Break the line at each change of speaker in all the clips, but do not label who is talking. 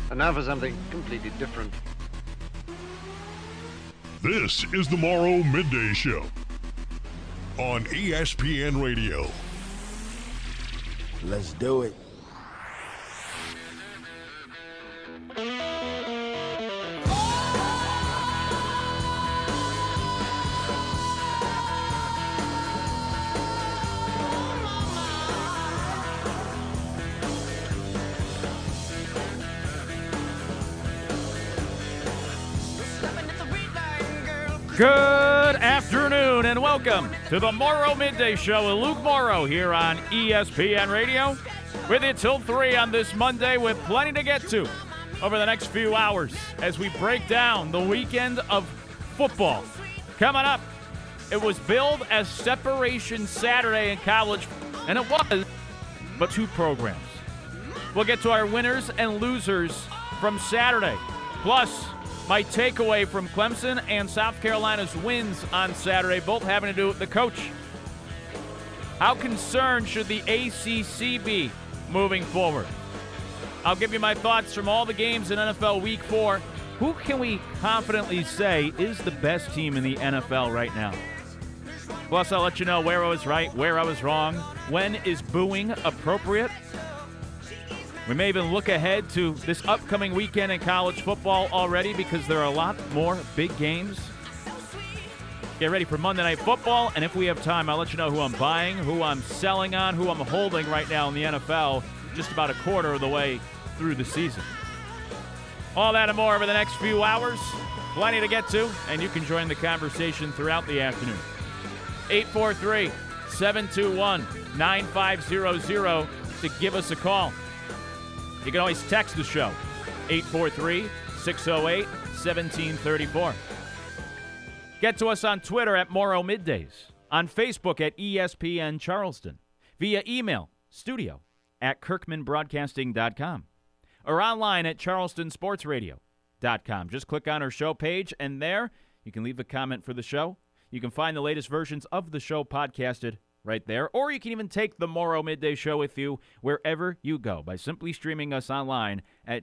And now for something completely different.
This is the Morrow Midday Show on ESPN Radio.
Let's do it.
Good afternoon and welcome to the Morrow Midday Show with Luke Morrow here on ESPN Radio. With you till 3 on this Monday with plenty to get to over the next few hours as we break down the weekend of football. Coming up, it was billed as Separation Saturday in college, and it was, but two programs. We'll get to our winners and losers from Saturday. Plus, my takeaway from Clemson and South Carolina's wins on Saturday, both having to do with the coach. How concerned should the ACC be moving forward? I'll give you my thoughts from all the games in NFL Week 4. Who can we confidently say is the best team in the NFL right now? Plus, I'll let you know where I was right, where I was wrong. When is booing appropriate? We may even look ahead to this upcoming weekend in college football already because there are a lot more big games. Get ready for Monday Night Football, and if we have time, I'll let you know who I'm buying, who I'm selling on, who I'm holding right now in the NFL, just about a quarter of the way through the season. All that and more over the next few hours. Plenty to get to, and you can join the conversation throughout the afternoon. 843-721-9500 to give us a call. You can always text the show, 843-608-1734. Get to us on Twitter at Morrow Middays, on Facebook at ESPN Charleston, via email, studio@kirkmanbroadcasting.com, or online at charlestonsportsradio.com. Just click on our show page, and there you can leave a comment for the show. You can find the latest versions of the show podcasted right there, or you can even take the Morrow Midday Show with you wherever you go by simply streaming us online at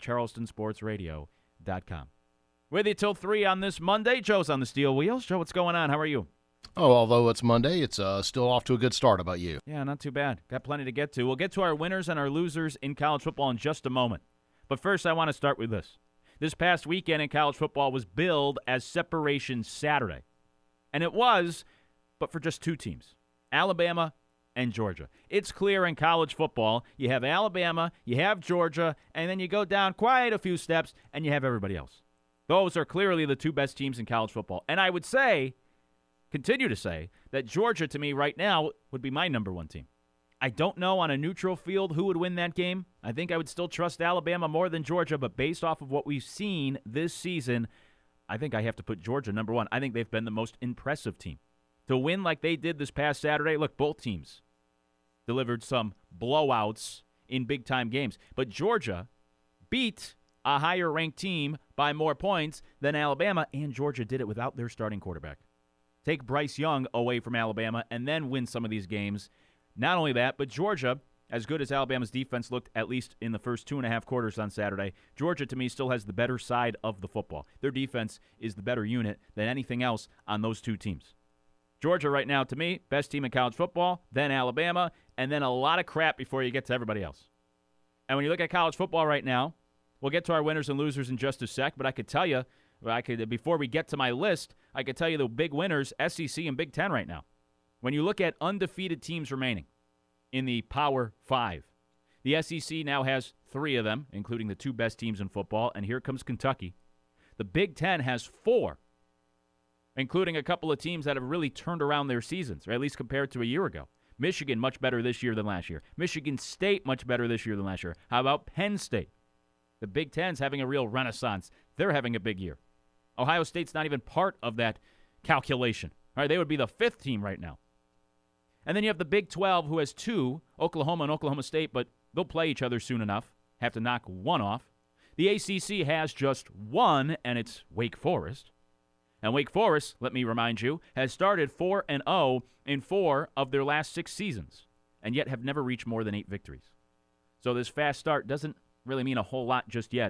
charlestonsportsradio.com. With you till 3 on this Monday. Joe's on the steel wheels. Joe, what's going on? How are you?
Oh, although it's Monday, it's still off to a good start. How about you?
Yeah, not too bad. Got plenty to get to. We'll get to our winners and our losers in college football in just a moment. But first, I want to start with this. This past weekend in college football was billed as Separation Saturday. And it was, but for just two teams. Alabama and Georgia. It's clear in college football, you have Alabama, you have Georgia, and then you go down quite a few steps, and you have everybody else. Those are clearly the two best teams in college football. And I would say, continue to say, that Georgia, to me, right now, would be my number one team. I don't know on a neutral field who would win that game. I think I would still trust Alabama more than Georgia, but based off of what we've seen this season, I think I have to put Georgia number one. I think they've been the most impressive team. To win like they did this past Saturday, look, both teams delivered some blowouts in big-time games. But Georgia beat a higher-ranked team by more points than Alabama, and Georgia did it without their starting quarterback. Take Bryce Young away from Alabama and then win some of these games. Not only that, but Georgia, as good as Alabama's defense looked, at least in the first 2.5 quarters on Saturday, Georgia, to me, still has the better side of the football. Their defense is the better unit than anything else on those two teams. Georgia right now, to me, best team in college football, then Alabama, and then a lot of crap before you get to everybody else. And when you look at college football right now, we'll get to our winners and losers in just a sec, but I could tell you, before we get to my list, I could tell you the big winners, SEC and Big Ten right now. When you look at undefeated teams remaining in the Power 5, the SEC now has 3 of them, including the 2 best teams in football, and here comes Kentucky. The Big Ten has 4, including a couple of teams that have really turned around their seasons, or at least compared to a year ago. Michigan, much better this year than last year. Michigan State, much better this year than last year. How about Penn State? The Big Ten's having a real renaissance. They're having a big year. Ohio State's not even part of that calculation. All right, they would be the 5th team right now. And then you have the Big 12, who has 2, Oklahoma and Oklahoma State, but they'll play each other soon enough. Have to knock one off. The ACC has just 1, and it's Wake Forest. And Wake Forest, let me remind you, has started 4-0 in 4 of their last 6 seasons, and yet have never reached more than 8 victories. So this fast start doesn't really mean a whole lot just yet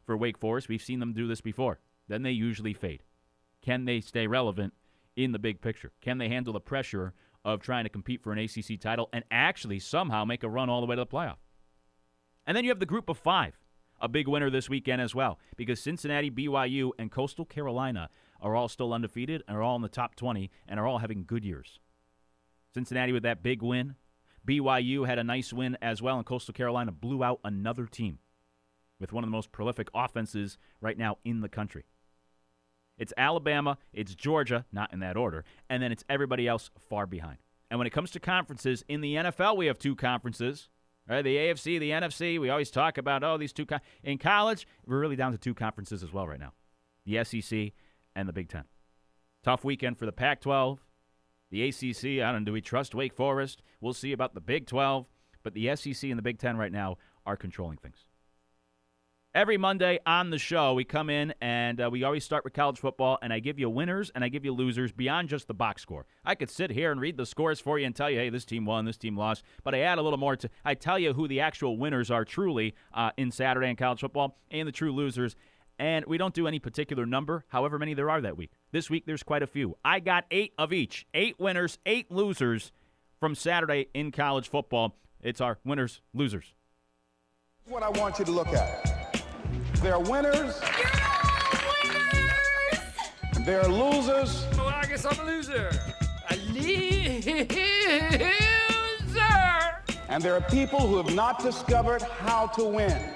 for Wake Forest. We've seen them do this before. Then they usually fade. Can they stay relevant in the big picture? Can they handle the pressure of trying to compete for an ACC title and actually somehow make a run all the way to the playoff? And then you have the group of 5, a big winner this weekend as well, because Cincinnati, BYU, and Coastal Carolina are all still undefeated and are all in the top 20 and are all having good years. Cincinnati with that big win. BYU had a nice win as well, and Coastal Carolina blew out another team with one of the most prolific offenses right now in the country. It's Alabama, it's Georgia, not in that order, and then it's everybody else far behind. And when it comes to conferences, in the NFL we have 2 conferences, right? The AFC, the NFC. We always talk about, these 2. In college, we're really down to 2 conferences as well right now, the SEC and the Big Ten. Tough weekend for the Pac-12. The ACC, I don't know, do we trust Wake Forest? We'll see about the Big 12. But the SEC and the Big Ten right now are controlling things. Every Monday on the show, we come in and we always start with college football, and I give you winners and I give you losers beyond just the box score. I could sit here and read the scores for you and tell you, hey, this team won, this team lost, but I add a little more to. I tell you who the actual winners are truly in Saturday in college football and the true losers. And we don't do any particular number, however many there are that week. This week, there's quite a few. I got 8 of each. 8 winners, 8 losers from Saturday in college football. It's our winners, losers.
Here's what I want you to look at. There are winners.
You're all winners!
There are losers.
Well, I guess I'm a loser. A loser!
And there are people who have not discovered how to win.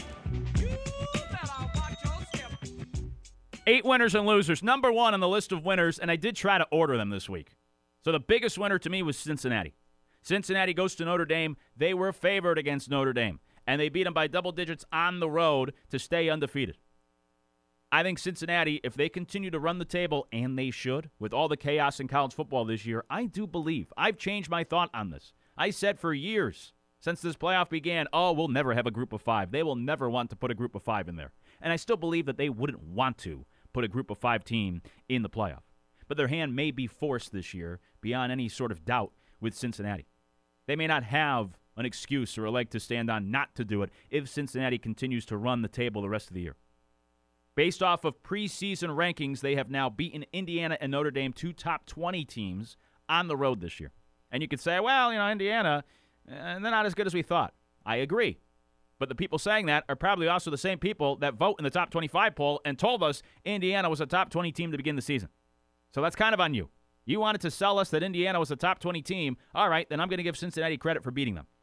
8 winners and losers. Number 1 on the list of winners, and I did try to order them this week. So the biggest winner to me was Cincinnati. Cincinnati goes to Notre Dame. They were favored against Notre Dame, and they beat them by double digits on the road to stay undefeated. I think Cincinnati, if they continue to run the table, and they should, with all the chaos in college football this year, I do believe. I've changed my thought on this. I said for years, since this playoff began, we'll never have a group of 5. They will never want to put a group of 5 in there. And I still believe that they wouldn't want to put a group of 5 team in the playoff. But their hand may be forced this year beyond any sort of doubt with Cincinnati. They may not have an excuse or a leg to stand on not to do it if Cincinnati continues to run the table the rest of the year. Based off of preseason rankings, they have now beaten Indiana and Notre Dame, 2 top 20 teams, on the road this year. And you could say, well, Indiana, they're not as good as we thought. I agree. But the people saying that are probably also the same people that vote in the top 25 poll and told us Indiana was a top 20 team to begin the season. So that's kind of on you. You wanted to sell us that Indiana was a top 20 team. All right, then I'm going to give Cincinnati credit for beating them.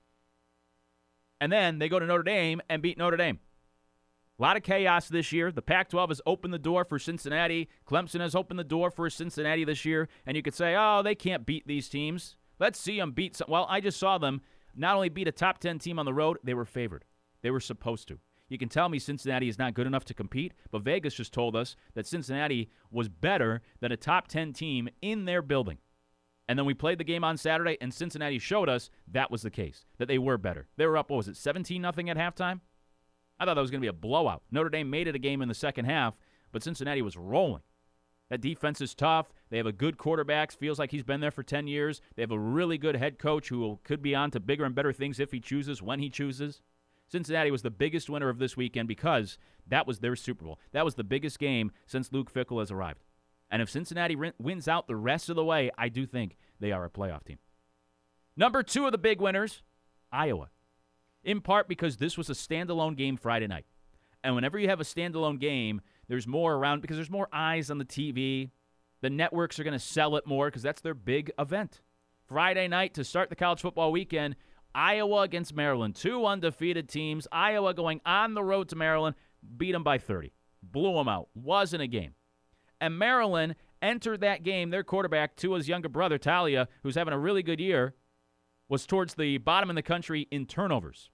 And then they go to Notre Dame and beat Notre Dame. A lot of chaos this year. The Pac-12 has opened the door for Cincinnati. Clemson has opened the door for Cincinnati this year. And you could say, they can't beat these teams. Let's see them beat some. Well, I just saw them not only beat a top 10 team on the road, they were favored. They were supposed to. You can tell me Cincinnati is not good enough to compete, but Vegas just told us that Cincinnati was better than a top 10 team in their building. And then we played the game on Saturday, and Cincinnati showed us that was the case, that they were better. They were up, 17-0 at halftime? I thought that was going to be a blowout. Notre Dame made it a game in the second half, but Cincinnati was rolling. That defense is tough. They have a good quarterback. Feels like he's been there for 10 years. They have a really good head coach who could be on to bigger and better things if he chooses, when he chooses. Cincinnati was the biggest winner of this weekend because that was their Super Bowl. That was the biggest game since Luke Fickell has arrived. And if Cincinnati wins out the rest of the way, I do think they are a playoff team. Number 2 of the big winners, Iowa. In part because this was a standalone game Friday night. And whenever you have a standalone game, there's more around because there's more eyes on the TV. The networks are going to sell it more because that's their big event. Friday night to start the college football weekend, Iowa against Maryland. 2 undefeated teams. Iowa going on the road to Maryland, beat them by 30. Blew them out. Wasn't a game. And Maryland entered that game, their quarterback, Tua's younger brother, Talia, who's having a really good year, was towards the bottom in the country in turnovers.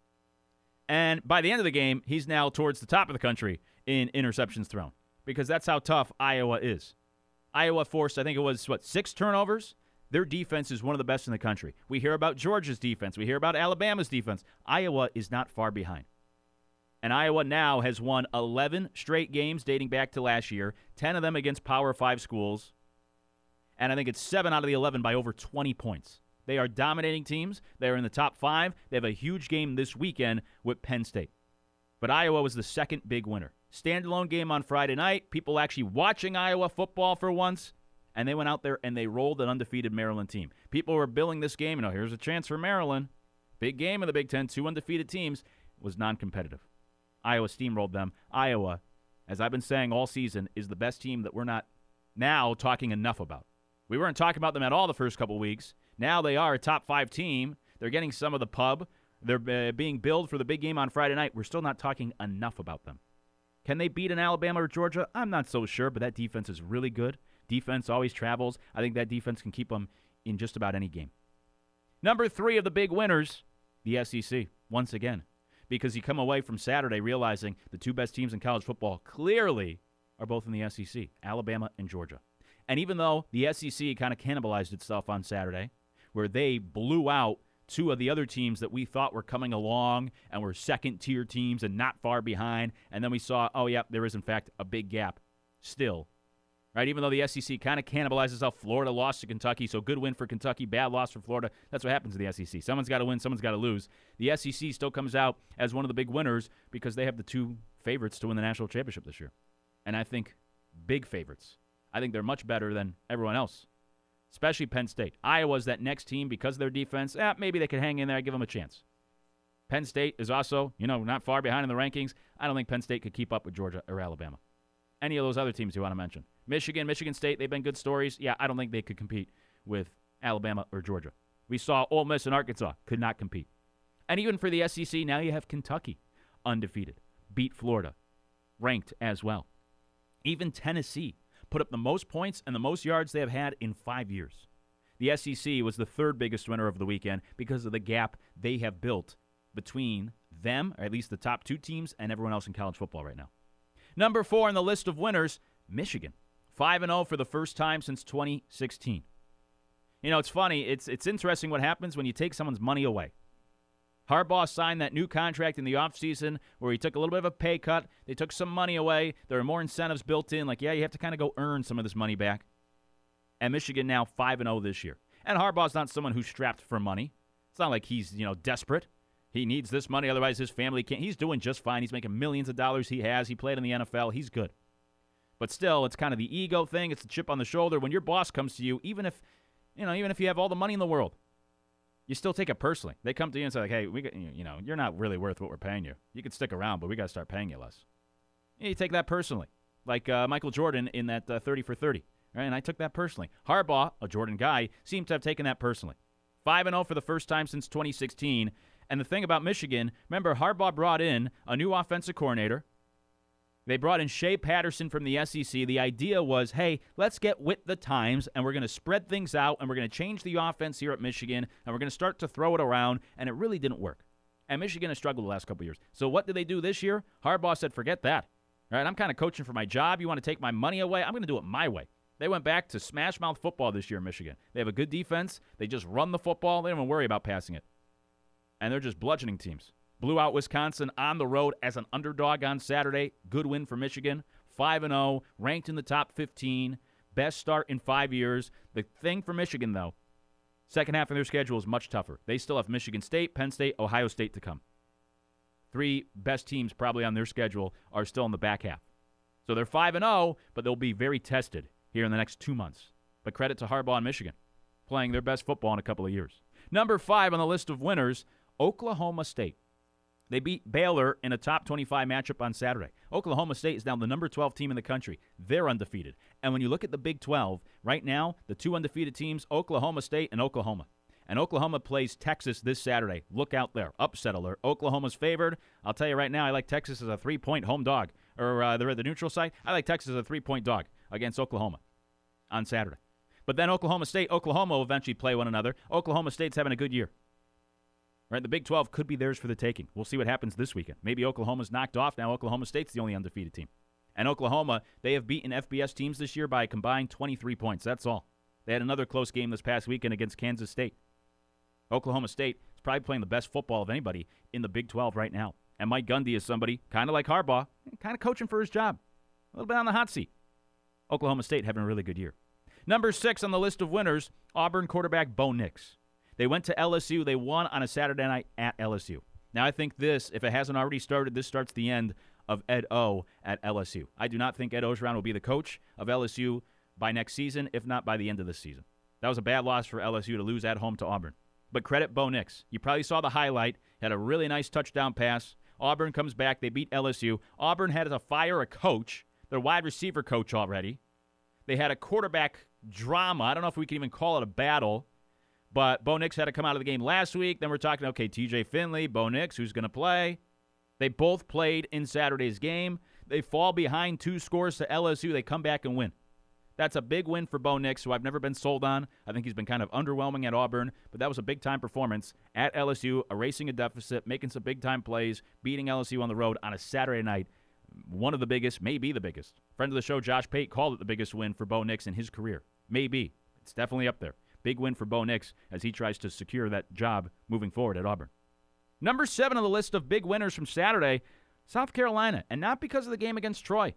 And by the end of the game, he's now towards the top of the country in interceptions thrown because that's how tough Iowa is. Iowa forced, I think it was, 6 turnovers? Their defense is one of the best in the country. We hear about Georgia's defense. We hear about Alabama's defense. Iowa is not far behind. And Iowa now has won 11 straight games dating back to last year, 10 of them against Power 5 schools. And I think it's 7 out of the 11 by over 20 points. They are dominating teams. They are in the top 5. They have a huge game this weekend with Penn State. But Iowa was the second big winner. Standalone game on Friday night, people actually watching Iowa football for once, and they went out there and they rolled an undefeated Maryland team. People were billing this game, here's a chance for Maryland. Big game in the Big Ten, 2 undefeated teams, was non-competitive. Iowa steamrolled them. Iowa, as I've been saying all season, is the best team that we're not now talking enough about. We weren't talking about them at all the first couple weeks. Now they are a top 5 team. They're getting some of the pub. They're being billed for the big game on Friday night. We're still not talking enough about them. Can they beat an Alabama or Georgia? I'm not so sure, but that defense is really good. Defense always travels. I think that defense can keep them in just about any game. Number 3 of the big winners, the SEC, once again, because you come away from Saturday realizing the 2 best teams in college football clearly are both in the SEC, Alabama and Georgia. And even though the SEC kind of cannibalized itself on Saturday, where they blew out 2 of the other teams that we thought were coming along and were second-tier teams and not far behind, and then we saw, there is, in fact, a big gap still. Right? Even though the SEC kind of cannibalized itself, Florida lost to Kentucky, so good win for Kentucky, bad loss for Florida. That's what happens to the SEC. Someone's got to win, someone's got to lose. The SEC still comes out as one of the big winners because they have the 2 favorites to win the national championship this year. And I think big favorites. I think they're much better than everyone else, especially Penn State. Iowa's that next team because of their defense. Maybe they could hang in there. I give them a chance. Penn State is also, not far behind in the rankings. I don't think Penn State could keep up with Georgia or Alabama. Any of those other teams you want to mention. Michigan State, they've been good stories. Yeah, I don't think they could compete with Alabama or Georgia. We saw Ole Miss and Arkansas could not compete. And even for the SEC, now you have Kentucky, undefeated, beat Florida, ranked as well. Even Tennessee put up the most points and the most yards they have had in 5 years. The SEC was the 3rd biggest winner of the weekend because of the gap they have built between them, or at least the top 2 teams, and everyone else in college football right now. Number 4 on the list of winners, Michigan. 5-0 for the first time since 2016. It's funny. It's interesting what happens when you take someone's money away. Harbaugh signed that new contract in the offseason where he took a little bit of a pay cut. They took some money away. There are more incentives built in. You have to kind of go earn some of this money back. And Michigan now 5-0 this year. And Harbaugh's not someone who's strapped for money. It's not like he's, desperate. He needs this money, otherwise his family can't. He's doing just fine. He's making millions of dollars. He played in the NFL. He's good. But still, it's kind of the ego thing. It's the chip on the shoulder. When your boss comes to you, even if you have all the money in the world, you still take it personally. They come to you and say, hey, you're not really worth what we're paying you. You can stick around, but we got to start paying you less. You take that personally. Like Michael Jordan in that 30 for 30. Right? And I took that personally. Harbaugh, a Jordan guy, seems to have taken that personally. 5-0 for the first time since 2016. And the thing about Michigan, remember, Harbaugh brought in a new offensive coordinator. They brought in Shea Patterson from the SEC. The idea was, hey, let's get with the times, and we're going to spread things out, and we're going to change the offense here at Michigan, and we're going to start to throw it around, and it really didn't work. And Michigan has struggled the last couple of years. So what did they do this year? Harbaugh said, forget that. All right, I'm kind of coaching for my job. You want to take my money away? I'm going to do it my way. They went back to smash-mouth football this year in Michigan. They have a good defense. They just run the football. They don't even worry about passing it. And they're just bludgeoning teams. Blew out Wisconsin on the road as an underdog on Saturday. Good win for Michigan. 5-0, ranked in the top 15. Best start in 5 years. The thing for Michigan, though, second half of their schedule is much tougher. They still have Michigan State, Penn State, Ohio State to come. 3 best teams probably on their schedule are still in the back half. So they're 5-0, but they'll be very tested here in the next 2 months. But credit to Harbaugh and Michigan, playing their best football in a couple of years. Number 5 on the list of winners, Oklahoma State. They beat Baylor in a top 25 matchup on Saturday. Oklahoma State is now the number 12 team in the country. They're undefeated. And when you look at the Big 12, right now, the 2 undefeated teams, Oklahoma State and Oklahoma. And Oklahoma plays Texas this Saturday. Look out there. Upset alert. Oklahoma's favored. I'll tell you right now, I like Texas as a 3-point home dog. Or they're at the neutral site. I like Texas as a 3-point dog against Oklahoma on Saturday. But then Oklahoma State, Oklahoma will eventually play one another. Oklahoma State's having a good year. Right, the Big 12 could be theirs for the taking. We'll see what happens this weekend. Maybe Oklahoma's knocked off. Now Oklahoma State's the only undefeated team. And Oklahoma, they have beaten FBS teams this year by a combined 23 points. That's all. They had another close game this past weekend against Kansas State. Oklahoma State is probably playing the best football of anybody in the Big 12 right now. And Mike Gundy is somebody, kind of like Harbaugh, kind of coaching for his job. A little bit on the hot seat. Oklahoma State having a really good year. Number 6 on the list of winners, Auburn quarterback Bo Nix. They went to LSU. They won on a Saturday night at LSU. Now, I think this, if it hasn't already started, this starts the end of Ed O at LSU. I do not think Ed Orgeron will be the coach of LSU by next season, if not by the end of this season. That was a bad loss for LSU to lose at home to Auburn. But credit Bo Nix. You probably saw the highlight. Had a really nice touchdown pass. Auburn comes back. They beat LSU. Auburn had to fire a coach, their wide receiver coach already. They had a quarterback drama. I don't know if we can even call it a battle. But Bo Nix had to come out of the game last week. Then we're talking, okay, TJ Finley, Bo Nix, who's going to play? They both played in Saturday's game. They fall behind 2 scores to LSU. They come back and win. That's a big win for Bo Nix, who I've never been sold on. I think he's been kind of underwhelming at Auburn, but that was a big-time performance at LSU, erasing a deficit, making some big-time plays, beating LSU on the road on a Saturday night. One of the biggest, maybe the biggest. Friend of the show, Josh Pate, called it the biggest win for Bo Nix in his career. Maybe. It's definitely up there. Big win for Bo Nix as he tries to secure that job moving forward at Auburn. Number 7 on the list of big winners from Saturday, South Carolina, and not because of the game against Troy.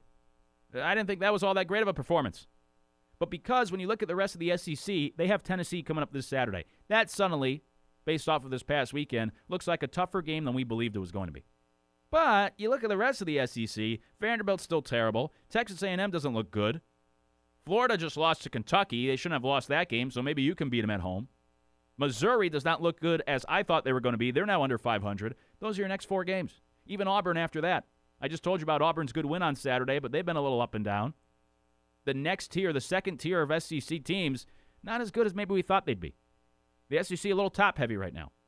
I didn't think that was all that great of a performance. But because when you look at the rest of the SEC, they have Tennessee coming up this Saturday. That suddenly, based off of this past weekend, looks like a tougher game than we believed it was going to be. But you look at the rest of the SEC, Vanderbilt's still terrible. Texas A&M doesn't look good. Florida just lost to Kentucky. They shouldn't have lost that game, so maybe you can beat them at home. Missouri does not look good as I thought they were going to be. They're now under 500. Those are your next 4 games. Even Auburn after that. I just told you about Auburn's good win on Saturday, but they've been a little up and down. The next tier, the second tier of SEC teams, not as good as maybe we thought they'd be. The SEC a little top-heavy right now.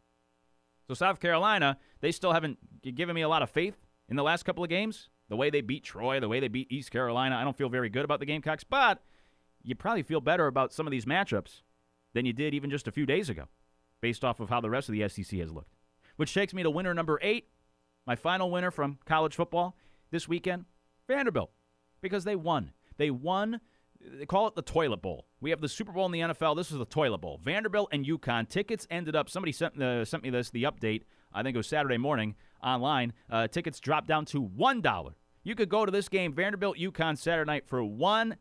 So South Carolina, they still haven't given me a lot of faith in the last couple of games. The way they beat Troy, the way they beat East Carolina, I don't feel very good about the Gamecocks, but you probably feel better about some of these matchups than you did even just a few days ago, based off of how the rest of the SEC has looked. Which takes me to winner number 8, my final winner from college football this weekend, Vanderbilt, because they won. They won. They call it the Toilet Bowl. We have the Super Bowl in the NFL. This is the Toilet Bowl. Vanderbilt and UConn. Tickets ended up, somebody sent me the update, I think it was Saturday morning, online. Tickets dropped down to $1. You could go to this game, Vanderbilt-UConn, Saturday night for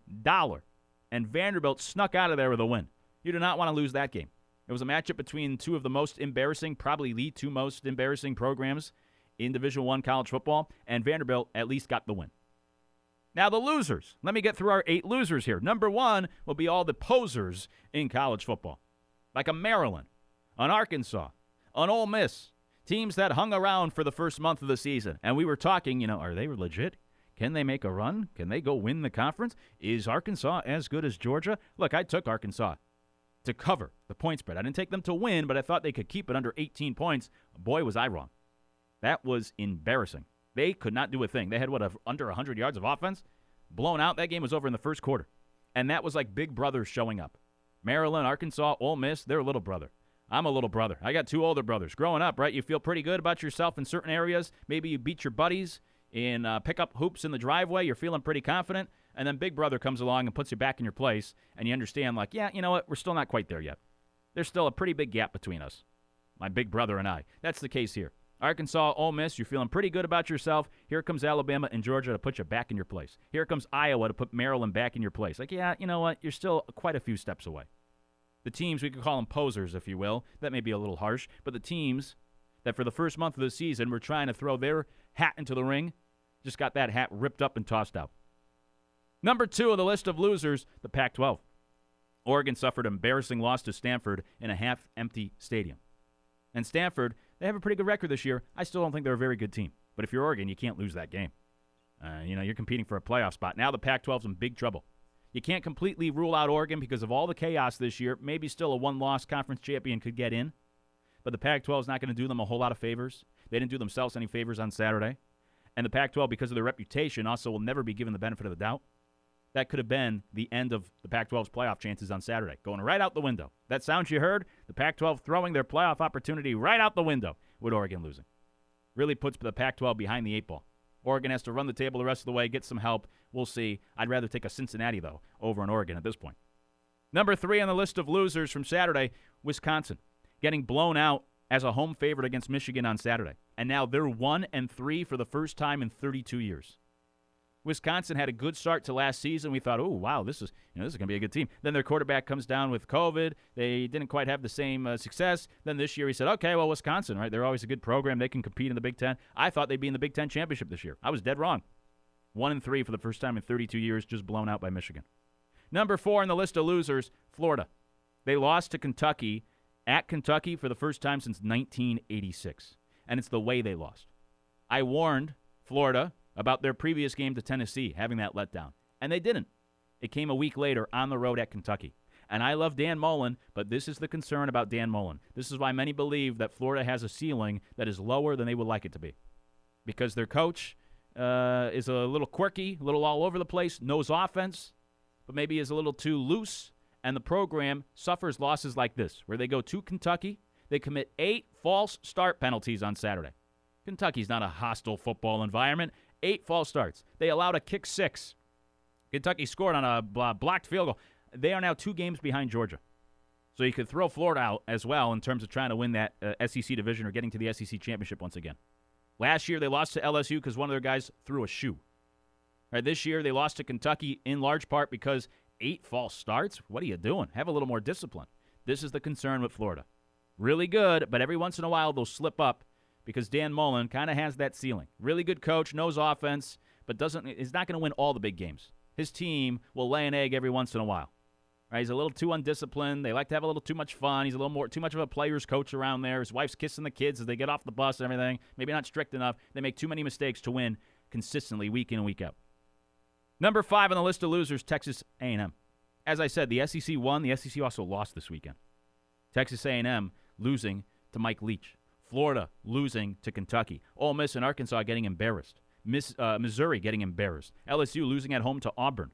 $1. And Vanderbilt snuck out of there with a win. You do not want to lose that game. It was a matchup between 2 of the most embarrassing, probably the 2 most embarrassing programs in Division I college football, and Vanderbilt at least got the win. Now, the losers. Let me get through our 8 losers here. Number 1 will be all the posers in college football, like a Maryland, an Arkansas, an Ole Miss, teams that hung around for the first month of the season. And we were talking, are they legit? Can they make a run? Can they go win the conference? Is Arkansas as good as Georgia? Look, I took Arkansas to cover the point spread. I didn't take them to win, but I thought they could keep it under 18 points. Boy, was I wrong. That was embarrassing. They could not do a thing. They had, under 100 yards of offense? Blown out. That game was over in the first quarter. And that was like big brothers showing up. Maryland, Arkansas, Ole Miss, they're a little brother. I'm a little brother. I got 2 older brothers. Growing up, right, you feel pretty good about yourself in certain areas. Maybe you beat your buddies in pick-up hoops in the driveway. You're feeling pretty confident. And then big brother comes along and puts you back in your place. And you understand, like, yeah, you know what? We're still not quite there yet. There's still a pretty big gap between us, my big brother and I. That's the case here. Arkansas, Ole Miss, you're feeling pretty good about yourself. Here comes Alabama and Georgia to put you back in your place. Here comes Iowa to put Maryland back in your place. Like, yeah, you know what? You're still quite a few steps away. The teams, we could call them posers, if you will. That may be a little harsh. But the teams that for the first month of the season were trying to throw their hat into the ring just got that hat ripped up and tossed out. Number 2 on the list of losers, the Pac-12. Oregon suffered an embarrassing loss to Stanford in a half-empty stadium. And Stanford, they have a pretty good record this year. I still don't think they're a very good team. But if you're Oregon, you can't lose that game. You're competing for a playoff spot. Now the Pac-12's in big trouble. You can't completely rule out Oregon because of all the chaos this year. Maybe still a 1-loss conference champion could get in. But the Pac-12 is not going to do them a whole lot of favors. They didn't do themselves any favors on Saturday. And the Pac-12, because of their reputation, also will never be given the benefit of the doubt. That could have been the end of the Pac-12's playoff chances on Saturday, going right out the window. That sound you heard, the Pac-12 throwing their playoff opportunity right out the window with Oregon losing. Really puts the Pac-12 behind the 8 ball. Oregon has to run the table the rest of the way, get some help. We'll see. I'd rather take a Cincinnati, though, over an Oregon at this point. Number 3 on the list of losers from Saturday, Wisconsin, getting blown out as a home favorite against Michigan on Saturday. And now they're 1-3 for the first time in 32 years. Wisconsin had a good start to last season. We thought, oh, wow, this is going to be a good team. Then their quarterback comes down with COVID. They didn't quite have the same success. Then this year he said, okay, well, Wisconsin, right? They're always a good program. They can compete in the Big Ten. I thought they'd be in the Big Ten championship this year. I was dead wrong. 1-3 for the first time in 32 years, just blown out by Michigan. Number 4 on the list of losers, Florida. They lost to Kentucky at Kentucky for the first time since 1986. And it's the way they lost. I warned Florida about their previous game to Tennessee, having that letdown. And they didn't. It came a week later on the road at Kentucky. And I love Dan Mullen, but this is the concern about Dan Mullen. This is why many believe that Florida has a ceiling that is lower than they would like it to be. Because their coach is a little quirky, a little all over the place, knows offense, but maybe is a little too loose. And the program suffers losses like this, where they go to Kentucky, they commit 8 false start penalties on Saturday. Kentucky's not a hostile football environment. 8 false starts. They allowed a kick 6. Kentucky scored on a blocked field goal. They are now 2 games behind Georgia. So you could throw Florida out as well in terms of trying to win that SEC division or getting to the SEC championship once again. Last year they lost to LSU because one of their guys threw a shoe. Right, this year they lost to Kentucky in large part because 8 false starts? What are you doing? Have a little more discipline. This is the concern with Florida. Really good, but every once in a while they'll slip up because Dan Mullen kind of has that ceiling. Really good coach, knows offense, but is not going to win all the big games. His team will lay an egg every once in a while. Right, he's a little too undisciplined. They like to have a little too much fun. He's a little more too much of a player's coach around there. His wife's kissing the kids as they get off the bus and everything. Maybe not strict enough. They make too many mistakes to win consistently week in and week out. Number 5 on the list of losers, Texas A&M. As I said, the SEC won. The SEC also lost this weekend. Texas A&M losing to Mike Leach. Florida losing to Kentucky. Ole Miss and Arkansas getting embarrassed. Missouri getting embarrassed. LSU losing at home to Auburn.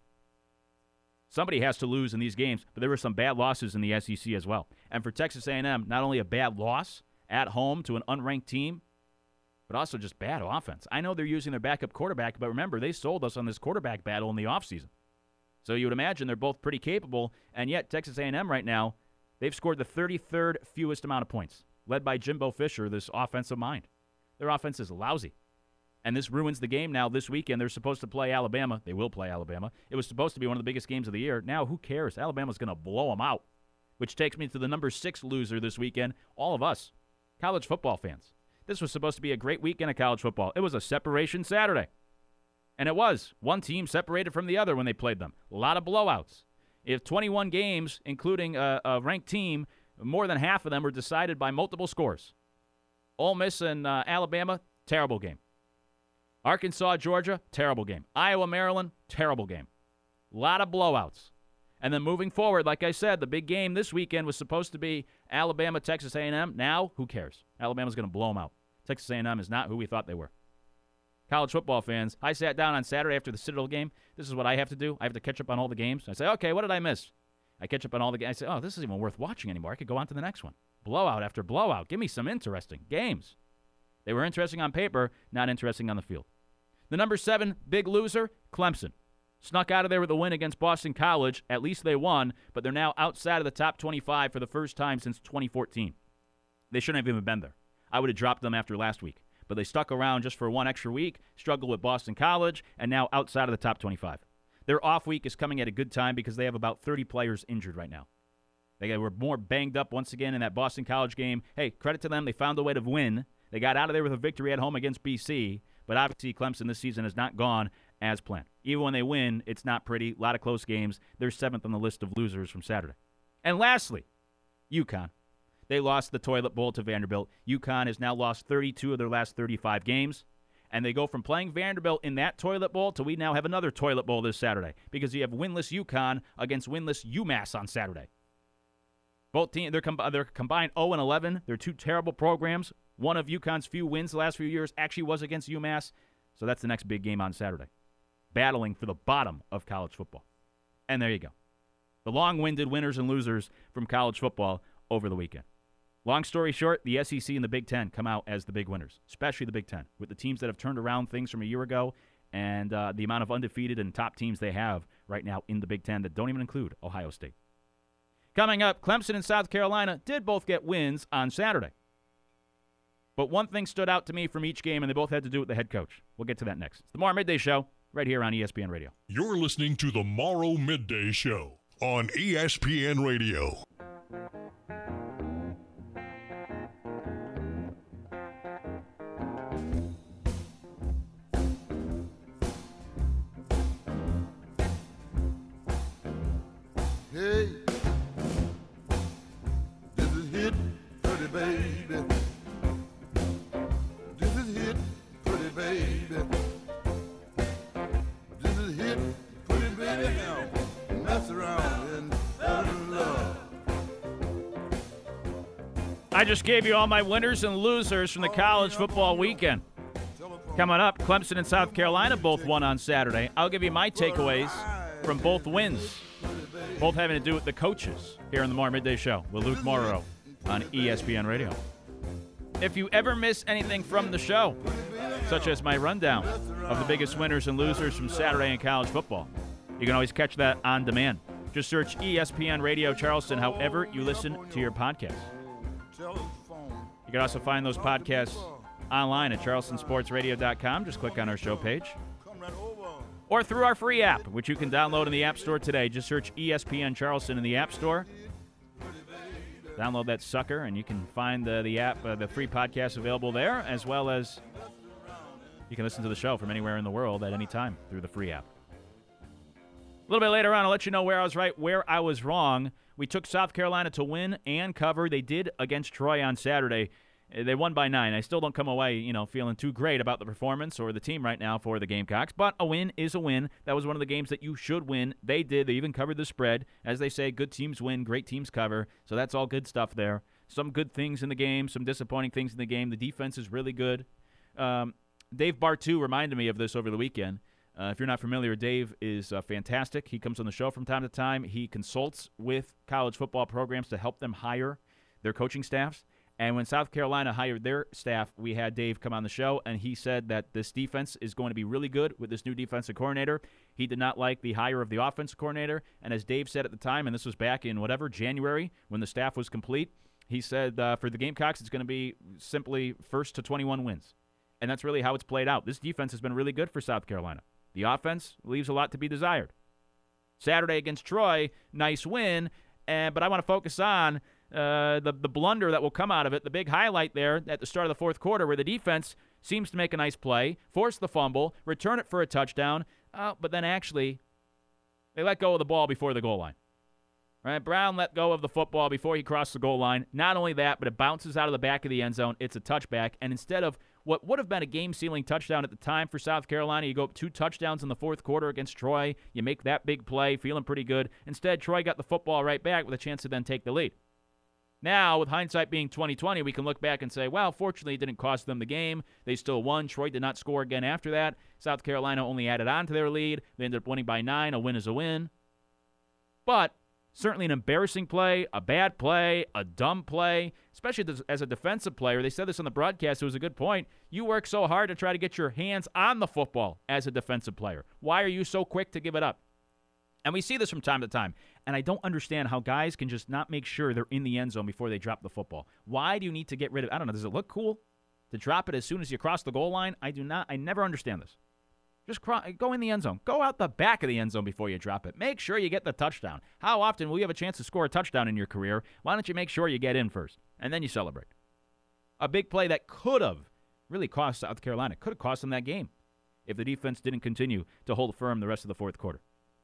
Somebody has to lose in these games, but there were some bad losses in the SEC as well. And for Texas A&M, not only a bad loss at home to an unranked team, but also just bad offense. I know they're using their backup quarterback, but remember, they sold us on this quarterback battle in the offseason. So you would imagine they're both pretty capable, and yet Texas A&M right now, they've scored the 33rd fewest amount of points, led by Jimbo Fisher, this offensive mind. Their offense is lousy. And this ruins the game now this weekend. They're supposed to play Alabama. They will play Alabama. It was supposed to be one of the biggest games of the year. Now, who cares? Alabama's going to blow them out, which takes me to the number 6 loser this weekend, all of us, college football fans. This was supposed to be a great weekend of college football. It was a separation Saturday. And it was. One team separated from the other when they played them. A lot of blowouts. If 21 games, including a ranked team, more than half of them were decided by multiple scores. Ole Miss and Alabama, terrible game. Arkansas, Georgia, terrible game. Iowa, Maryland, terrible game. A lot of blowouts. And then moving forward, like I said, the big game this weekend was supposed to be Alabama, Texas A&M. Now, who cares? Alabama's going to blow them out. Texas A&M is not who we thought they were. College football fans, I sat down on Saturday after the Citadel game. This is what I have to do. I have to catch up on all the games. I say, okay, what did I miss? I catch up on all the games. I say, oh, this isn't even worth watching anymore. I could go on to the next one. Blowout after blowout. Give me some interesting games. They were interesting on paper, not interesting on the field. The number 7 big loser, Clemson. Snuck out of there with a win against Boston College. At least they won, but they're now outside of the top 25 for the first time since 2014. They shouldn't have even been there. I would have dropped them after last week. But they stuck around just for one extra week, struggled with Boston College, and now outside of the top 25. Their off week is coming at a good time because they have about 30 players injured right now. They were more banged up once again in that Boston College game. Hey, credit to them. They found a way to win. They got out of there with a victory at home against BC, but obviously Clemson this season has not gone as planned. Even when they win, it's not pretty. A lot of close games. They're 7th on the list of losers from Saturday. And lastly, UConn. They lost the toilet bowl to Vanderbilt. UConn has now lost 32 of their last 35 games. And they go from playing Vanderbilt in that toilet bowl to we now have another toilet bowl this Saturday because you have winless UConn against winless UMass on Saturday. Both teams, they're combined 0-11. They're 2 terrible programs. One of UConn's few wins the last few years actually was against UMass. So that's the next big game on Saturday. Battling for the bottom of college football. And there you go. The long-winded winners and losers from college football over the weekend. Long story short, the SEC and the Big Ten come out as the big winners, especially the Big Ten, with the teams that have turned around things from a year ago and the amount of undefeated and top teams they have right now in the Big Ten that don't even include Ohio State. Coming up, Clemson and South Carolina did both get wins on Saturday. But one thing stood out to me from each game, and they both had to do with the head coach. We'll get to that next. It's the More Midday Show, right here on ESPN Radio.
You're listening to the Morrow Midday Show on ESPN Radio.
Hey, this is hit, pretty baby. This is hit, pretty baby. This is hit, pretty baby. Now, mess around and fall in love.
I just gave you all my winners and losers from the college football weekend. Coming up, Clemson and South Carolina both won on Saturday. I'll give you my takeaways from both wins, both having to do with the coaches here on the Morrow Midday Show with Luke Morrow on ESPN Radio. If you ever miss anything from the show, such as my rundown of the biggest winners and losers from Saturday in college football, you can always catch that on demand. Just search ESPN Radio Charleston however you listen to your podcasts. You can also find those podcasts online at charlestonsportsradio.com. Just click on our show page. Or through our free app, which you can download in the App Store today. Just search ESPN Charleston in the App Store. Download that sucker, and you can find the app, the free podcast available there, as well as you can listen to the show from anywhere in the world at any time through the free app. A little bit later on, I'll let you know where I was right, where I was wrong. We took South Carolina to win and cover. They did against Troy on Saturday. They won by 9. I still don't come away, feeling too great about the performance or the team right now for the Gamecocks, but a win is a win. That was one of the games that you should win. They did. They even covered the spread. As they say, good teams win, great teams cover, so that's all good stuff there. Some good things in the game, some disappointing things in the game. The defense is really good. Dave Bartu reminded me of this over the weekend. If you're not familiar, Dave is fantastic. He comes on the show from time to time. He consults with college football programs to help them hire their coaching staffs. And when South Carolina hired their staff, we had Dave come on the show, and he said that this defense is going to be really good with this new defensive coordinator. He did not like the hire of the offensive coordinator, and as Dave said at the time, and this was back in January, when the staff was complete, he said for the Gamecocks, it's going to be simply first to 21 wins. And that's really how it's played out. This defense has been really good for South Carolina. The offense leaves a lot to be desired. Saturday against Troy, nice win, but I want to focus on the blunder that will come out of it, the big highlight there at the start of the fourth quarter where the defense seems to make a nice play, force the fumble, return it for a touchdown, but then actually they let go of the ball before the goal line. Right? Brown let go of the football before he crossed the goal line. Not only that, but it bounces out of the back of the end zone. It's a touchback, and instead of what would have been a game-sealing touchdown at the time for South Carolina, you go up 2 touchdowns in the fourth quarter against Troy. You make that big play, feeling pretty good. Instead, Troy got the football right back with a chance to then take the lead. Now, with hindsight being 20/20, we can look back and say, well, fortunately, it didn't cost them the game. They still won. Troy did not score again after that. South Carolina only added on to their lead. They ended up winning by 9. A win is a win. But certainly an embarrassing play, a bad play, a dumb play, especially as a defensive player. They said this on the broadcast. It was a good point. You work so hard to try to get your hands on the football as a defensive player. Why are you so quick to give it up? And we see this from time to time. And I don't understand how guys can just not make sure they're in the end zone before they drop the football. Why do you need to get rid of it? I don't know. Does it look cool to drop it as soon as you cross the goal line? I never understand this. Just go in the end zone. Go out the back of the end zone before you drop it. Make sure you get the touchdown. How often will you have a chance to score a touchdown in your career? Why don't you make sure you get in first, and then you celebrate? A big play that could have really cost South Carolina, could have cost them that game if the defense didn't continue to hold firm the rest of the fourth quarter.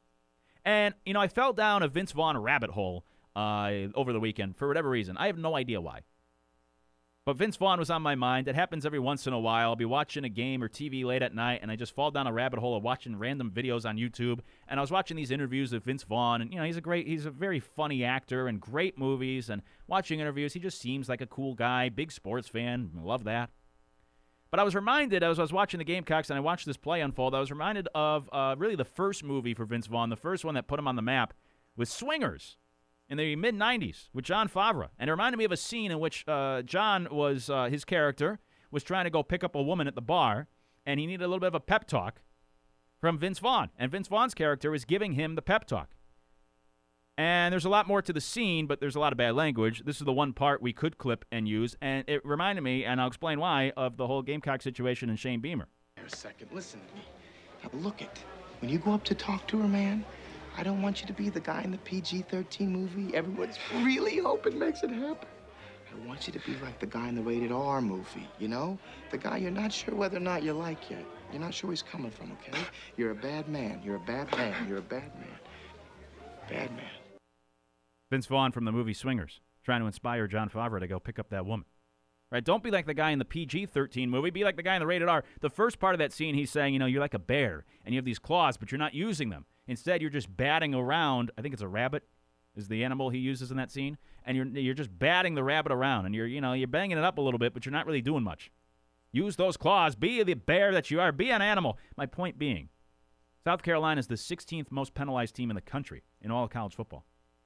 And, I fell down a Vince Vaughn rabbit hole over the weekend for whatever reason. I have no idea why. But Vince Vaughn was on my mind. It happens every once in a while. I'll be watching a game or TV late at night, and I just fall down a rabbit hole of watching random videos on YouTube. And I was watching these interviews of Vince Vaughn, and he's a very funny actor and great movies. And watching interviews, he just seems like a cool guy, big sports fan. Love that. But I was reminded, as I was watching the Gamecocks and I watched this play unfold, I was reminded of really the first movie for Vince Vaughn, the first one that put him on the map, was Swingers in the mid-'90s with Jon Favreau. And it reminded me of a scene in which John was, his character, was trying to go pick up a woman at the bar, and he needed a little bit of a pep talk from Vince Vaughn. And Vince Vaughn's character was giving him the pep talk. And there's a lot more to the scene, but there's a lot of bad language. This is the one part we could clip and use, and it reminded me, and I'll explain why, of the whole Gamecock situation and Shane Beamer.
A second, listen to me.
Now look it. When you go up to talk to her, man, I don't want you to be the guy in the PG-13 movie everyone's really hoping makes it happen. I want you to be like the guy in the rated R movie, you know? The guy you're not sure whether or not you like yet. You're not sure where he's coming from, okay? You're a bad man. You're a bad man. You're a bad man. Bad man.
Vince Vaughn from the movie Swingers, trying to inspire Jon Favreau to go pick up that woman. Right? Don't be like the guy in the PG-13 movie. Be like the guy in the rated R. The first part of that scene, he's saying, you're like a bear, and you have these claws, but you're not using them. Instead, you're just batting around. I think it's a rabbit is the animal he uses in that scene, and you're just batting the rabbit around, and you're banging it up a little bit, but you're not really doing much. Use those claws. Be the bear that you are. Be an animal. My point being, South Carolina is the 16th most penalized team in the country in all of college football.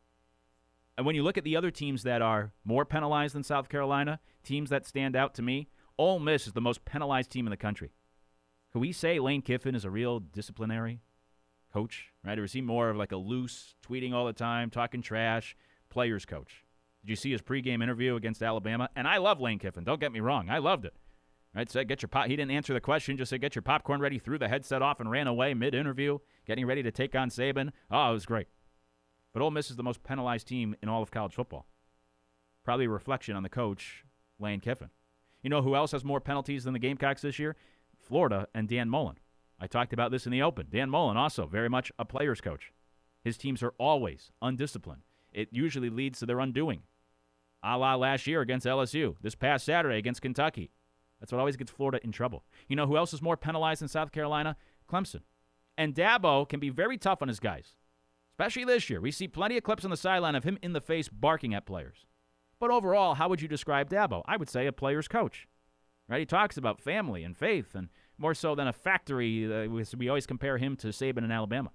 And when you look at the other teams that are more penalized than South Carolina, teams that stand out to me, Ole Miss is the most penalized team in the country. Could we say Lane Kiffin is a real disciplinary coach, right? Or is he more of like a loose, tweeting all the time, talking trash, players coach? Did you see his pregame interview against Alabama? And I love Lane Kiffin. Don't get me wrong. I loved it. Right? Said, he didn't answer the question, just said, get your popcorn ready, threw the headset off and ran away mid-interview, getting ready to take on Saban. Oh, it was great. But Ole Miss is the most penalized team in all of college football. Probably a reflection on the coach, Lane Kiffin. You know who else has more penalties than the Gamecocks this year? Florida and Dan Mullen. I talked about this in the open. Dan Mullen also very much a player's coach. His teams are always undisciplined. It usually leads to their undoing. A la last year against LSU. This past Saturday against Kentucky. That's what always gets Florida in trouble. You know who else is more penalized than South Carolina? Clemson. And Dabo can be very tough on his guys. Especially this year. We see plenty of clips on the sideline of him in the face barking at players. But overall, how would you describe Dabo? I would say a player's coach. Right? He talks about family and faith, and more so than a factory. We always compare him to Saban in Alabama.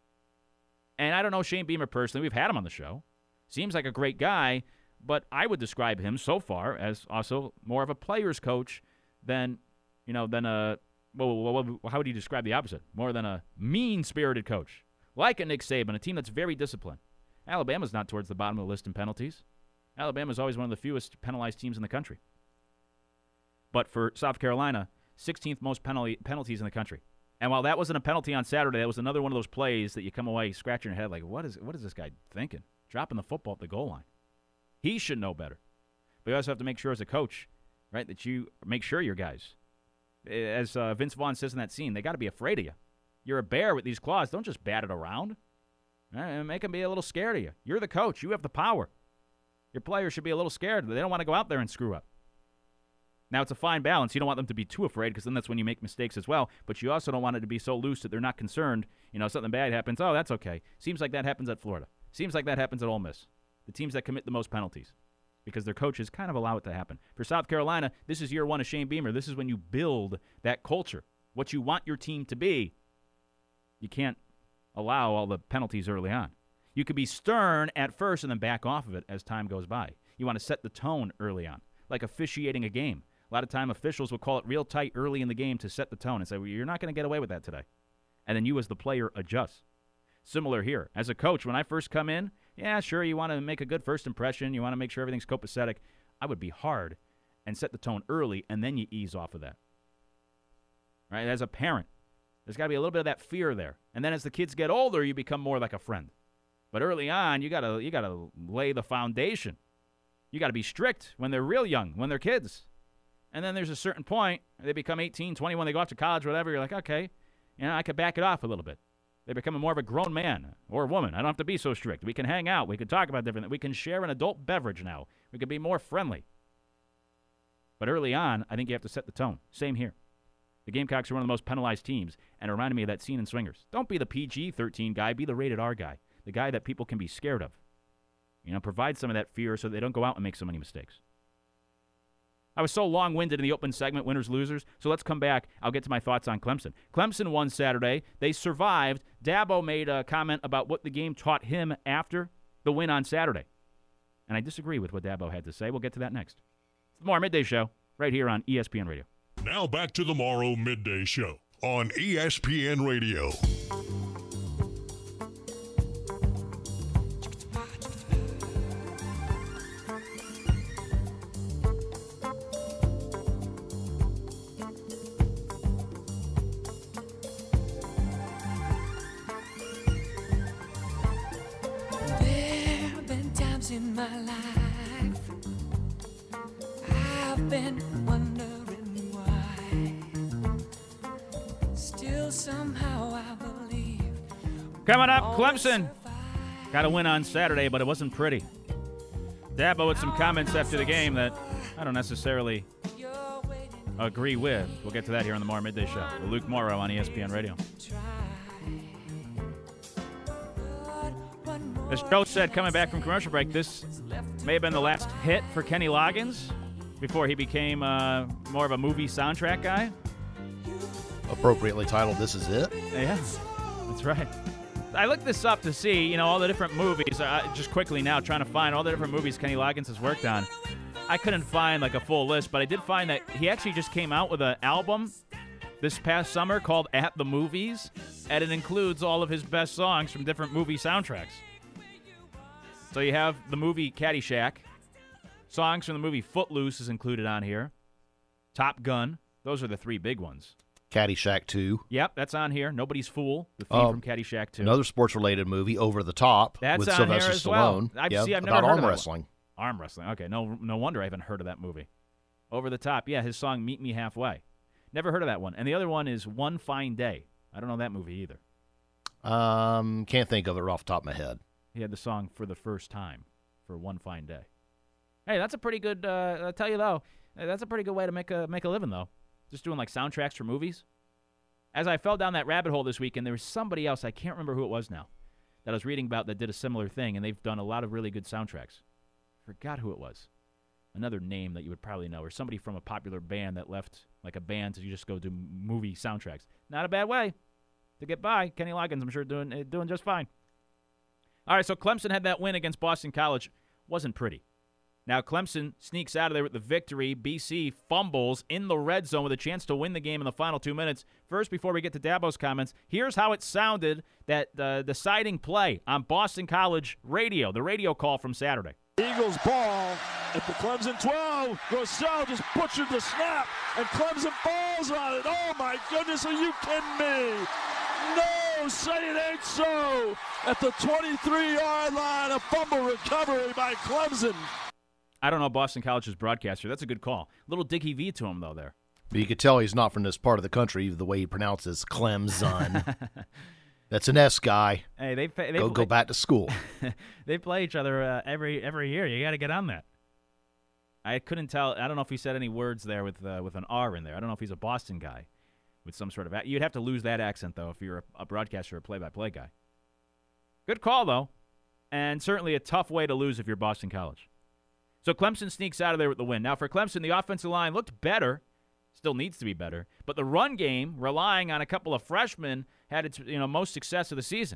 And I don't know Shane Beamer personally. We've had him on the show. Seems like a great guy, but I would describe him so far as also more of a player's coach than how would you describe the opposite? More than a mean-spirited coach. Like a Nick Saban, a team that's very disciplined. Alabama's not towards the bottom of the list in penalties. Alabama's always one of the fewest penalized teams in the country. But for South Carolina, 16th most penalties in the country. And while that wasn't a penalty on Saturday, that was another one of those plays that you come away scratching your head like, what is this guy thinking? Dropping the football at the goal line. He should know better. But you also have to make sure as a coach, right, that you make sure your guys, as Vince Vaughn says in that scene, they got to be afraid of you. You're a bear with these claws. Don't just bat it around. Right? Make them be a little scared of you. You're the coach. You have the power. Your players should be a little scared. They don't want to go out there and screw up. Now, it's a fine balance. You don't want them to be too afraid because then that's when you make mistakes as well. But you also don't want it to be so loose that they're not concerned. Something bad happens. Oh, that's okay. Seems like that happens at Florida. Seems like that happens at Ole Miss. The teams that commit the most penalties because their coaches kind of allow it to happen. For South Carolina, this is year one of Shane Beamer. This is when you build that culture, what you want your team to be. You can't allow all the penalties early on. You could be stern at first and then back off of it as time goes by. You want to set the tone early on, like officiating a game. A lot of time officials will call it real tight early in the game to set the tone and say, well, you're not going to get away with that today. And then you as the player adjust. Similar here. As a coach, when I first come in, yeah, sure, you want to make a good first impression. You want to make sure everything's copacetic. I would be hard and set the tone early, and then you ease off of that. Right? As a parent, there's got to be a little bit of that fear there. And then as the kids get older, you become more like a friend. But early on, you gotta lay the foundation. You got to be strict when they're real young, when they're kids. And then there's a certain point, they become 18, 21, they go off to college, whatever. You're like, okay, I could back it off a little bit. They become more of a grown man or woman. I don't have to be so strict. We can hang out. We can talk about different things. We can share an adult beverage now. We can be more friendly. But early on, I think you have to set the tone. Same here. The Gamecocks are one of the most penalized teams, and it reminded me of that scene in Swingers. Don't be the PG-13 guy. Be the rated R guy, the guy that people can be scared of. Provide some of that fear so they don't go out and make so many mistakes. I was so long-winded in the open segment, winners, losers, so let's come back. I'll get to my thoughts on Clemson. Clemson won Saturday. They survived. Dabo made a comment about what the game taught him after the win on Saturday. And I disagree with what Dabo had to say. We'll get to that next. It's the Morrow Midday Show right here on ESPN Radio.
Now back to the Morrow Midday Show on ESPN Radio.
in my life, I've been wondering why. Still somehow I believe.
Coming up, Clemson got a win on Saturday, but it wasn't pretty. Dabo with some comments after the game that I don't necessarily agree with. We'll get to that here on the Morrow Midday Show with Luke Morrow on ESPN Radio. As Joe said, coming back from commercial break, this may have been the last hit for Kenny Loggins before he became more of a movie soundtrack guy.
Appropriately titled, This Is It?
Yeah, that's right. I looked this up to see, all the different movies, just quickly now, trying to find all the different movies Kenny Loggins has worked on. I couldn't find, a full list, but I did find that he actually just came out with an album this past summer called At the Movies, and it includes all of his best songs from different movie soundtracks. So you have the movie Caddyshack. Songs from the movie Footloose is included on here. Top Gun. Those are the three big ones.
Caddyshack 2.
Yep, that's on here. Nobody's Fool, the theme from Caddyshack 2.
Another sports-related movie, Over the Top,
that's
with
on
Sylvester
here as
Stallone.
Well. I've never
about
heard
arm
of that
wrestling.
One. Arm wrestling. Okay, no wonder I haven't heard of that movie. Over the Top. Yeah, his song Meet Me Halfway. Never heard of that one. And the other one is One Fine Day. I don't know that movie either.
Can't think of it off the top of my head.
He had the song For the First Time for One Fine Day. Hey, that's a pretty good, I'll tell you though, that's a pretty good way to make a living though. Just doing soundtracks for movies. As I fell down that rabbit hole this weekend, there was somebody else, I can't remember who it was now, that I was reading about that did a similar thing, and they've done a lot of really good soundtracks. Forgot who it was. Another name that you would probably know, or somebody from a popular band that left a band to just go do movie soundtracks. Not a bad way to get by. Kenny Loggins, I'm sure, doing just fine. All right, so Clemson had that win against Boston College. Wasn't pretty. Now Clemson sneaks out of there with the victory. BC fumbles in the red zone with a chance to win the game in the final 2 minutes. First, before we get to Dabo's comments, here's how it sounded, that deciding play on Boston College radio, the radio call from Saturday.
Eagles ball at the Clemson 12. Rossell just butchered the snap, and Clemson falls on it. Oh, my goodness, are you kidding me? No, say it ain't so. At the 23-yard line, a fumble recovery by Clemson.
I don't know Boston College's broadcaster. That's a good call. Little Dickie V to him, though, there.
But you could tell he's not from this part of the country, the way he pronounces Clemson. That's an S guy.
Hey, they
go back to school.
They play each other every year. You got to get on that. I couldn't tell. I don't know if he said any words there with an R in there. I don't know if he's a Boston guy with some sort of – you'd have to lose that accent, though, if you're a broadcaster or a play-by-play guy. Good call, though, and certainly a tough way to lose if you're Boston College. So Clemson sneaks out of there with the win. Now, for Clemson, the offensive line looked better. Still needs to be better. But the run game, relying on a couple of freshmen, had its most success of the season.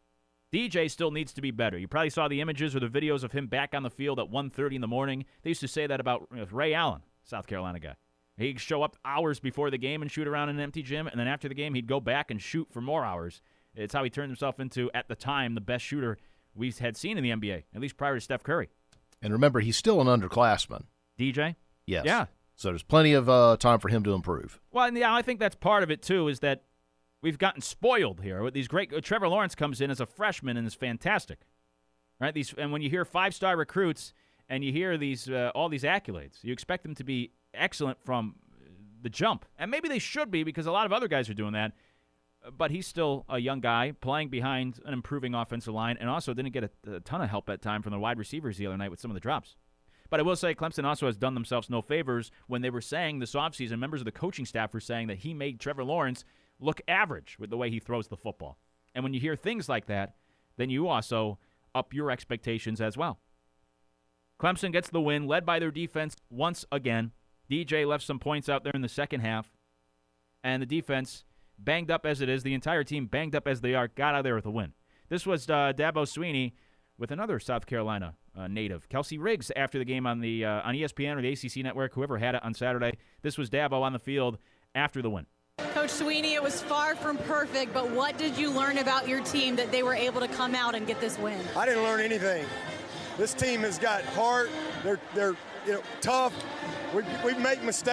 DJ still needs to be better. You probably saw the images or the videos of him back on the field at 1:30 in the morning. They used to say that about Ray Allen, South Carolina guy. He'd show up hours before the game and shoot around in an empty gym, and then after the game, he'd go back and shoot for more hours. It's how he turned himself into, at the time, the best shooter we had seen in the NBA, at least prior to Steph Curry.
And remember, he's still an underclassman.
DJ?
Yes.
Yeah.
So there's plenty of time for him to improve.
Well, yeah, I think that's part of it, too, is that we've gotten spoiled here with these great Trevor Lawrence comes in as a freshman and is fantastic. Right? And when you hear five-star recruits and you hear these all these accolades, you expect them to be excellent from the jump. And maybe they should be because a lot of other guys are doing that. But he's still a young guy playing behind an improving offensive line and also didn't get a ton of help at time from the wide receivers the other night with some of the drops. But I will say Clemson also has done themselves no favors when they were saying this offseason, members of the coaching staff were saying that he made Trevor Lawrence look average with the way he throws the football. And when you hear things like that, then you also up your expectations as well. Clemson gets the win, led by their defense once again. DJ left some points out there in the second half. And the defense, banged up as it is, the entire team banged up as they are, got out of there with a win. This was Dabo Swinney with another South Carolina native, Kelsey Riggs, after the game on the on ESPN or the ACC network, whoever had it on Saturday. This was Dabo on the field after the win.
Coach Swinney, it was far from perfect, but what did you learn about your team that they were able to come out and get this win?
I didn't learn anything. This team has got heart. They're tough. We make mistakes.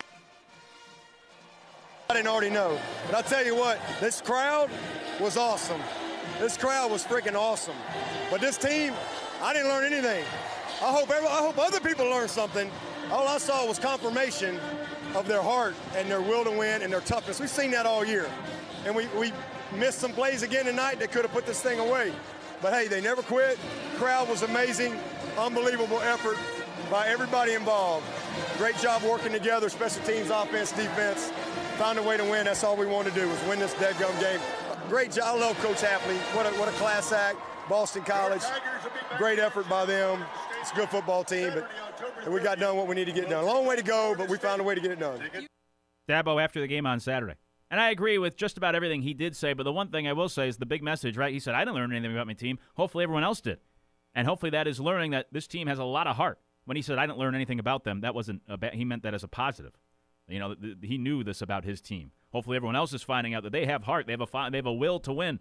I didn't already know. But I'll tell you what, this crowd was awesome. This crowd was freaking awesome. But this team, I didn't learn anything. I hope other people learn something. All I saw was confirmation of their heart and their will to win and their toughness. We've seen that all year. And we missed some plays again tonight that could have put this thing away. But, hey, they never quit. Crowd was amazing. Unbelievable effort by everybody involved. Great job working together, special teams, offense, defense. Found a way to win. That's all we wanted to do was win this deadgum game. Great job. I love Coach Hapley. What a class act. Boston College. Great effort by them. It's a good football team, but we got done what we need to get done. A long way to go, but we found a way to get it done.
Dabo after the game on Saturday. And I agree with just about everything he did say, but the one thing I will say is the big message, right? He said, I didn't learn anything about my team. Hopefully everyone else did. And hopefully that is learning that this team has a lot of heart. When he said, I didn't learn anything about them, that wasn't he meant that as a positive. You know, he knew this about his team. Hopefully everyone else is finding out that they have heart. They have a will to win.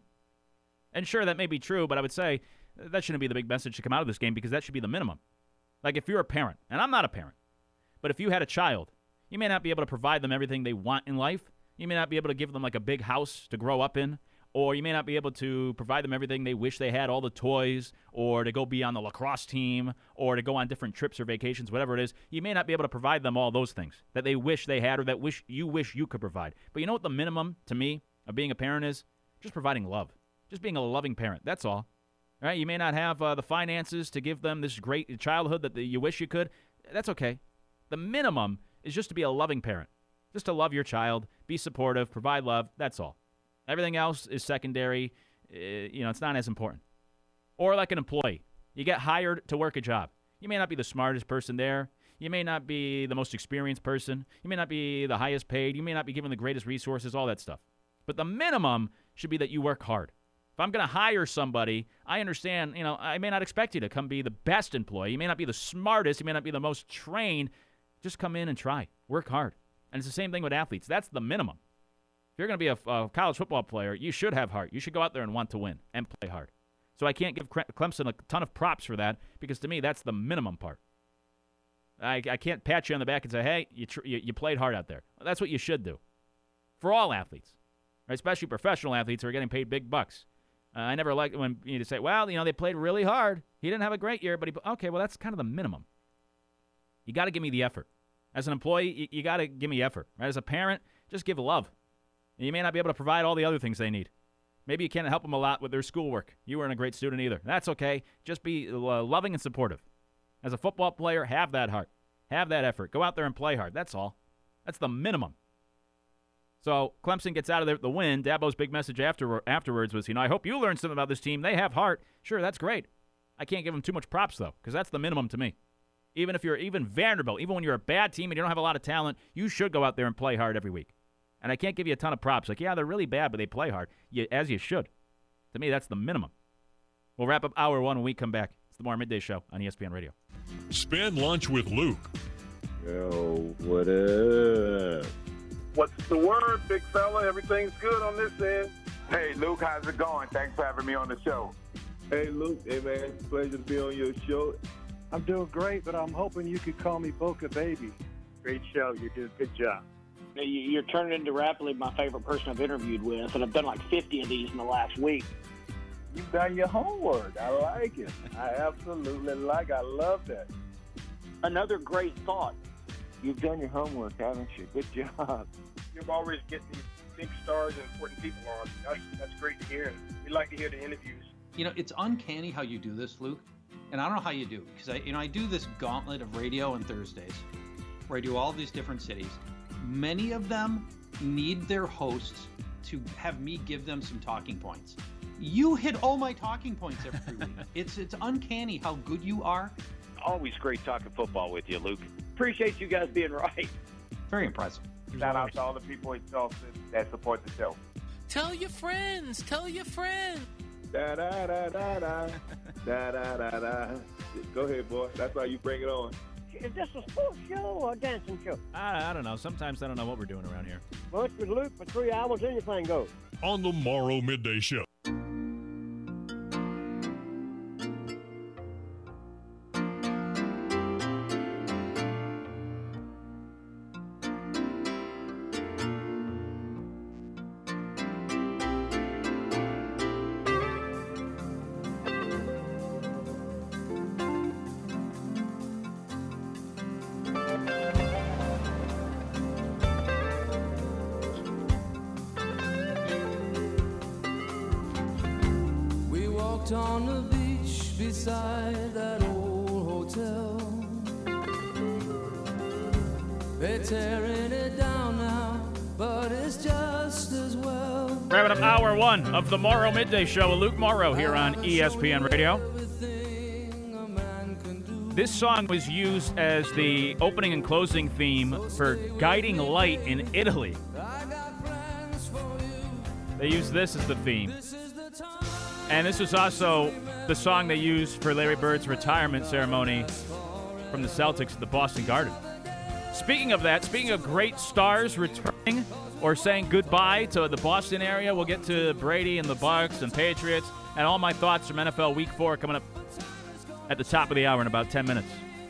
And sure, that may be true, but I would say that shouldn't be the big message to come out of this game because that should be the minimum. Like if you're a parent, and I'm not a parent, but if you had a child, you may not be able to provide them everything they want in life. You may not be able to give them like a big house to grow up in, or you may not be able to provide them everything they wish they had, all the toys, or to go be on the lacrosse team, or to go on different trips or vacations, whatever it is. You may not be able to provide them all those things that they wish they had or that wish you could provide. But you know what the minimum, to me, of being a parent is? Just providing love. Just being a loving parent. That's all. Right? You may not have the finances to give them this great childhood that you wish you could. That's okay. The minimum is just to be a loving parent. Just to love your child, be supportive, provide love. That's all. Everything else is secondary. It's not as important. Or like an employee. You get hired to work a job. You may not be the smartest person there. You may not be the most experienced person. You may not be the highest paid. You may not be given the greatest resources, all that stuff. But the minimum should be that you work hard. If I'm going to hire somebody, I understand, I may not expect you to come be the best employee. You may not be the smartest. You may not be the most trained. Just come in and try. Work hard. And it's the same thing with athletes. That's the minimum. If you're going to be a college football player, you should have heart. You should go out there and want to win and play hard. So I can't give Clemson a ton of props for that because to me that's the minimum part. I can't pat you on the back and say, hey, you played hard out there. Well, that's what you should do for all athletes, right? Especially professional athletes who are getting paid big bucks. I never like when you say, well, they played really hard. He didn't have a great year, but okay, well, that's kind of the minimum. You got to give me the effort. As an employee, you got to give me effort. Right? As a parent, just give love. You may not be able to provide all the other things they need. Maybe you can't help them a lot with their schoolwork. You weren't a great student either. That's okay. Just be loving and supportive. As a football player, have that heart. Have that effort. Go out there and play hard. That's all. That's the minimum. So Clemson gets out of the win. Dabo's big message afterwards was, I hope you learned something about this team. They have heart. Sure, that's great. I can't give them too much props, though, because that's the minimum to me. Even if you're Vanderbilt, even when you're a bad team and you don't have a lot of talent, you should go out there and play hard every week. And I can't give you a ton of props. Like, yeah, they're really bad, but they play hard, as you should. To me, that's the minimum. We'll wrap up hour one when we come back. It's the More Midday Show on ESPN Radio.
Spend lunch with Luke.
Yo, what up?
What's the word, big fella? Everything's good on this end.
Hey, Luke, how's it going? Thanks for having me on the show.
Hey, Luke. Hey, man. It's a pleasure to be on your show.
I'm doing great, but I'm hoping you could call me Boca Baby. Great show. You did a good job.
You're turning into rapidly my favorite person I've interviewed with, and I've done like 50 of these in the last week.
You've done your homework. I like it. I absolutely like it. I love that.
Another great thought.
You've done your homework, haven't you? Good job.
You're always getting these big stars and important people on. That's great to hear, and we like to hear the interviews.
It's uncanny how you do this, Luke. And I don't know how you do it, because I do this gauntlet of radio on Thursdays, where I do all these different cities. Many of them need their hosts to have me give them some talking points. You hit all my talking points every week. It's uncanny how good you are.
Always great talking football with you, Luke.
Appreciate you guys being right.
Very impressive.
Shout out to all the people in Charleston that support the show.
Tell your friends. Tell your friends.
Da da da da da da da da da. Go ahead, boy. That's how you bring it on.
Is this a sports show or a dancing show?
I don't know. Sometimes I don't know what we're doing around here.
Lunch with Luke for 3 hours, anything goes.
On the Morrow Midday Show.
walked on the beach beside that old hotel. They're tearing it down now, but it's just as well.
Wrapping up hour one of the Morrow Midday Show with Luke Morrow here on ESPN Radio. This song was used as the opening and closing theme for Guiding Light in Italy. They used this as the theme. And this was also the song they used for Larry Bird's retirement ceremony from the Celtics at the Boston Garden. Speaking of that, speaking of great stars returning or saying goodbye to the Boston area, we'll get to Brady and the Bucs and Patriots and all my thoughts from NFL Week 4 coming up at the top of the hour in about 10 minutes.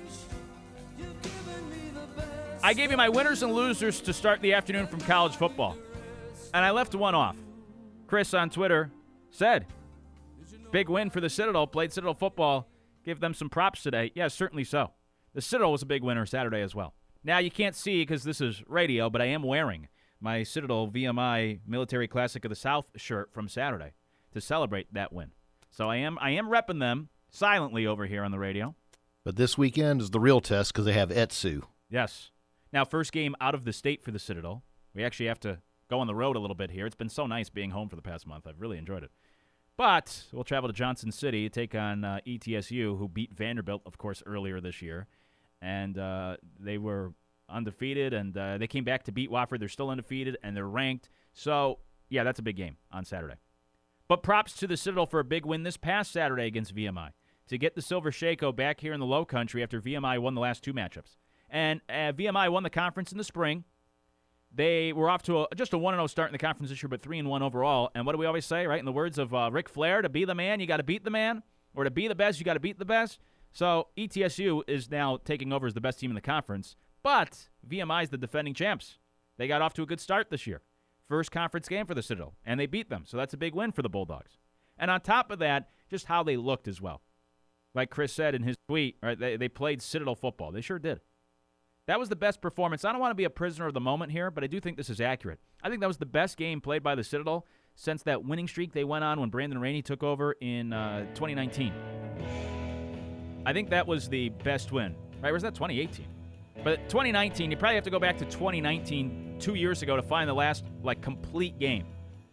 I gave you my winners and losers to start the afternoon from college football, and I left one off. Chris on Twitter said, big win for the Citadel, played Citadel football, give them some props today. Yeah, certainly so. The Citadel was a big winner Saturday as well. Now, you can't see because this is radio, but I am wearing my Citadel VMI Military Classic of the South shirt from Saturday to celebrate that win. So I am repping them silently over here on the radio.
But this weekend is the real test because they have Etsu.
Yes. Now, first game out of the state for the Citadel. We actually have to go on the road a little bit here. It's been so nice being home for the past month. I've really enjoyed it. But we'll travel to Johnson City, take on ETSU, who beat Vanderbilt, of course, earlier this year. And they were undefeated, and they came back to beat Wofford. They're still undefeated, and they're ranked. So, yeah, that's a big game on Saturday. But props to the Citadel for a big win this past Saturday against VMI to get the Silver Shako back here in the Low Country after VMI won the last two matchups. And VMI won the conference in the spring. They were off to just a 1-0 start in the conference this year, but 3-1 overall. And what do we always say, right? In the words of Ric Flair, to be the man, you got to beat the man. Or to be the best, you got to beat the best. So ETSU is now taking over as the best team in the conference. But VMI is the defending champs. They got off to a good start this year. First conference game for the Citadel, and they beat them. So that's a big win for the Bulldogs. And on top of that, just how they looked as well. Like Chris said in his tweet, right, they played Citadel football. They sure did. That was the best performance. I don't want to be a prisoner of the moment here, but I do think this is accurate. I think that was the best game played by the Citadel since that winning streak they went on when Brandon Rainey took over in 2019. I think that was the best win. Right, or was that 2018? But 2019, you probably have to go back to 2019, 2 years ago, to find the last, complete game.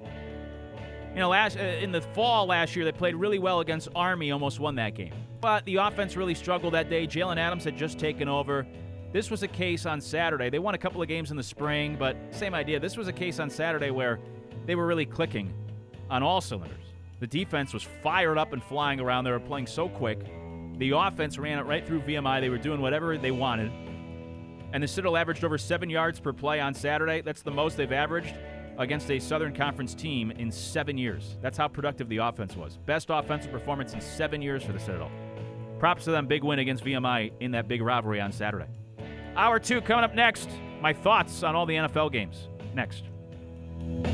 You know, in the fall last year, they played really well against Army, almost won that game. But the offense really struggled that day. Jalen Adams had just taken over. This was a case on Saturday. They won a couple of games in the spring, but same idea. This was a case on Saturday where they were really clicking on all cylinders. The defense was fired up and flying around. They were playing so quick. The offense ran it right through VMI. They were doing whatever they wanted. And the Citadel averaged over 7 yards per play on Saturday. That's the most they've averaged against a Southern Conference team in 7 years. That's how productive the offense was. Best offensive performance in 7 years for the Citadel. Props to them. Big win against VMI in that big rivalry on Saturday. Hour 2 coming up next. My thoughts on all the NFL games. Next.